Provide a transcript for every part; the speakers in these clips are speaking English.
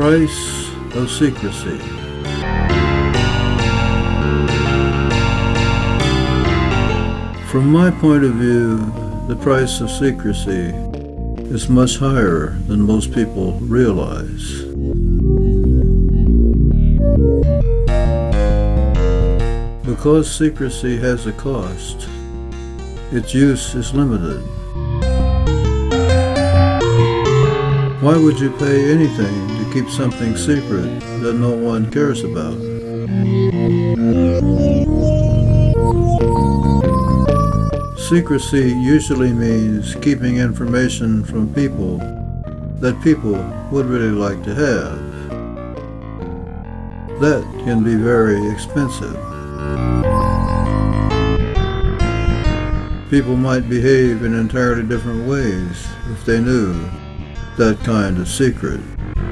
price of secrecy. From my point of view, the price of secrecy is much higher than most people realize. Because secrecy has a cost, its use is limited. Why would you pay anything to keep something secret that no one cares about? Secrecy usually means keeping information from people that people would really like to have. That can be very expensive. People might behave in entirely different ways if they knew that kind of secret.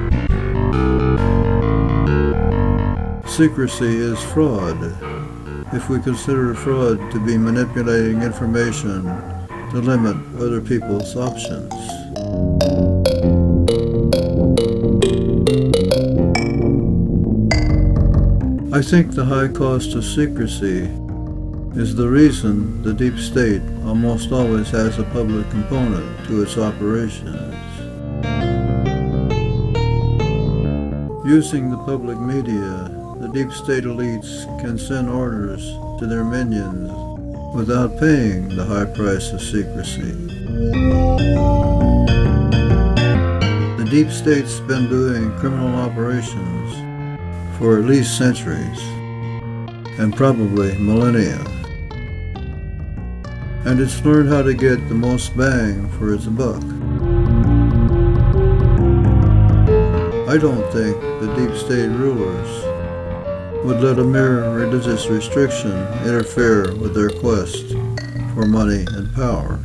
Secrecy is fraud, if we consider fraud to be manipulating information to limit other people's options. I think the high cost of secrecy is the reason the deep state almost always has a public component to its operations. Using the public media, the deep state elites can send orders to their minions without paying the high price of secrecy. The deep state's been doing criminal operations for at least centuries, and probably millennia. And it's learned how to get the most bang for its buck. I don't think the deep state rulers would let a mere religious restriction interfere with their quest for money and power.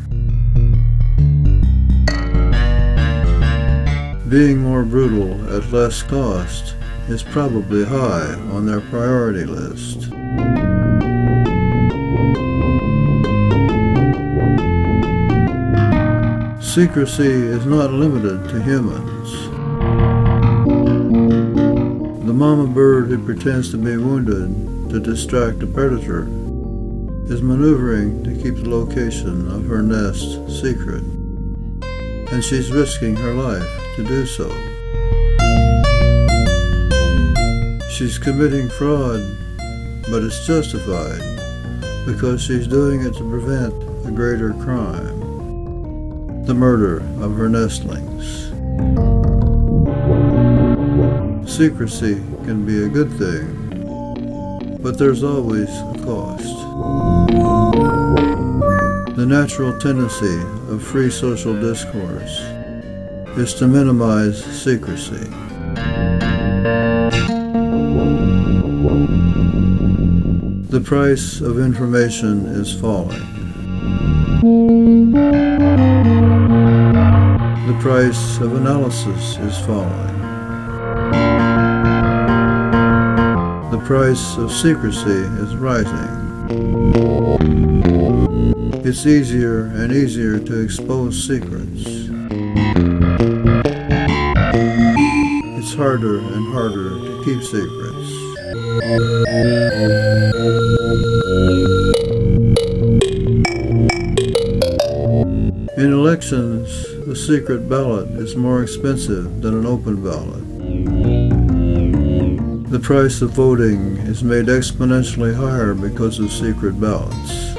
Being more brutal at less cost is probably high on their priority list. Secrecy is not limited to humans. The mama bird who pretends to be wounded to distract a predator is maneuvering to keep the location of her nest secret, and she's risking her life to do so. She's committing fraud, but it's justified because she's doing it to prevent a greater crime, the murder of her nestlings. Secrecy can be a good thing, but there's always a cost. The natural tendency of free social discourse is to minimize secrecy. The price of information is falling. The price of analysis is falling. The price of secrecy is rising. It's easier and easier to expose secrets. It's harder and harder to keep secrets. In elections, the secret ballot is more expensive than an open ballot. The price of voting is made exponentially higher because of secret ballots.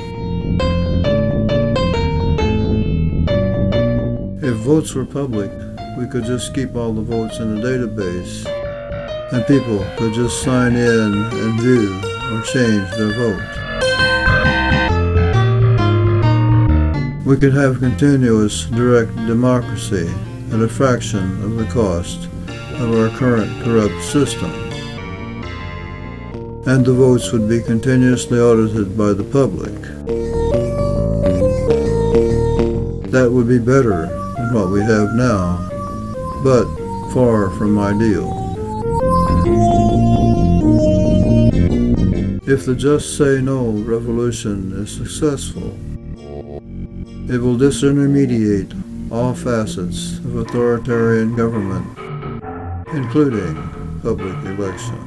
If votes were public, we could just keep all the votes in a database, and people could just sign in and view or change their vote. We could have continuous direct democracy at a fraction of the cost of our current corrupt system. And the votes would be continuously audited by the public. That would be better than what we have now, but far from ideal. If the Just Say No revolution is successful, it will disintermediate all facets of authoritarian government including public elections.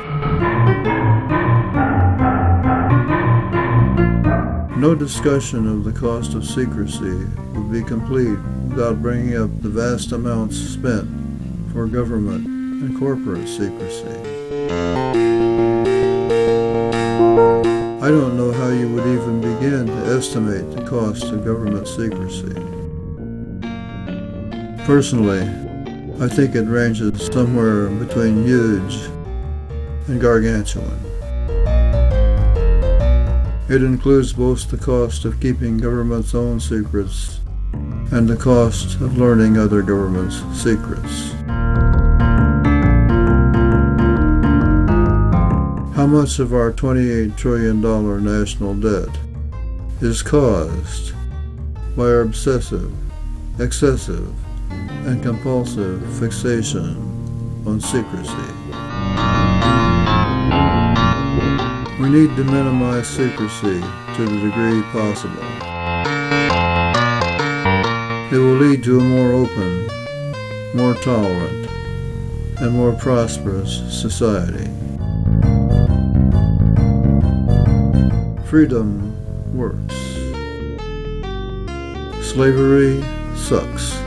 No discussion of the cost of secrecy would be complete without bringing up the vast amounts spent for government and corporate secrecy. I don't know how you would even begin to estimate the cost of government secrecy. Personally, I think it ranges somewhere between huge and gargantuan. It includes both the cost of keeping government's own secrets and the cost of learning other governments' secrets. How much of our $28 trillion national debt is caused by our obsessive, excessive, and compulsive fixation on secrecy? We need to minimize secrecy to the degree possible. It will lead to a more open, more tolerant, and more prosperous society. Freedom works. Slavery sucks.